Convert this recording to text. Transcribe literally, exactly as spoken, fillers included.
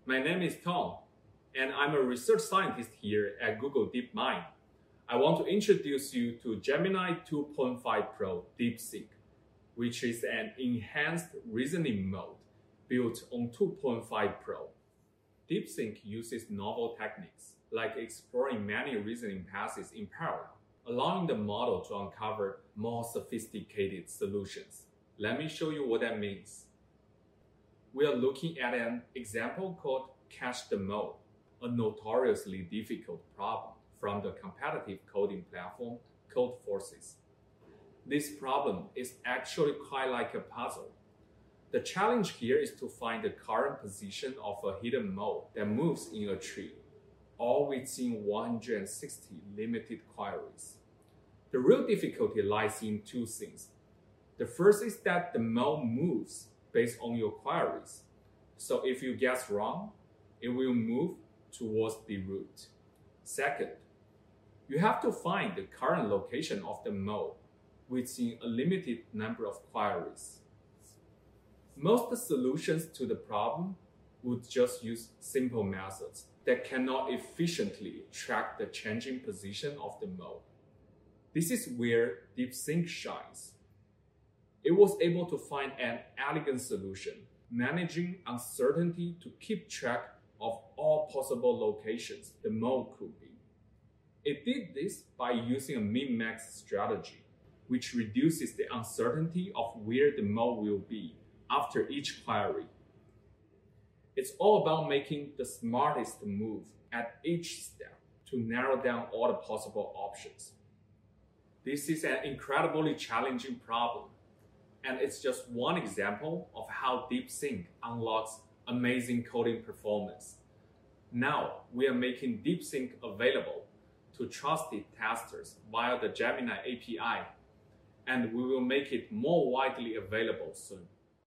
My name is Tom, and I'm a research scientist here at Google DeepMind. I want to introduce you to Gemini two point five Pro DeepSync, which is an enhanced reasoning mode built on two point five Pro. DeepSync uses novel techniques, like exploring many reasoning paths in parallel, allowing the model to uncover more sophisticated solutions. Let me show you what that means. We are looking at an example called Catch the Mode, a notoriously difficult problem from the competitive coding platform Codeforces. This problem is actually quite like a puzzle. The challenge here is to find the current position of a hidden mode that moves in a tree, all within one hundred sixty limited queries. The real difficulty lies in two things. The first is that the mode moves based on your queries. So if you guess wrong, it will move towards the root. Second, you have to find the current location of the mode within a limited number of queries. Most solutions to the problem would just use simple methods that cannot efficiently track the changing position of the mode. This is where DeepSync shines. It was able to find an elegant solution, managing uncertainty to keep track of all possible locations the mode could be. It did this by using a min-max strategy, which reduces the uncertainty of where the mode will be after each query. It's all about making the smartest move at each step to narrow down all the possible options. This is an incredibly challenging problem, and it's just one example of how DeepSync unlocks amazing coding performance. Now, we are making DeepSync available to trusted testers via the Gemini A P I, and we will make it more widely available soon.